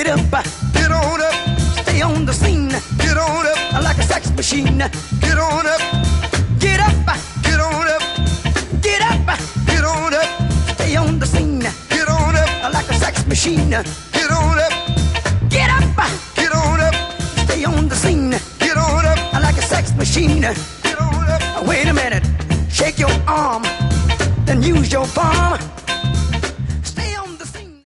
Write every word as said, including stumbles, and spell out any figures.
Get up, Get on up, stay on the scene get on up, like a sex machine. get on up, Get up, get on up, get up, get on up, stay on the scene get on up, like a sex machine. get on up, Get up, get on up, stay on the scene get on up, like a sex machine. get on up. Wait a minute, shake your arm, then use your palm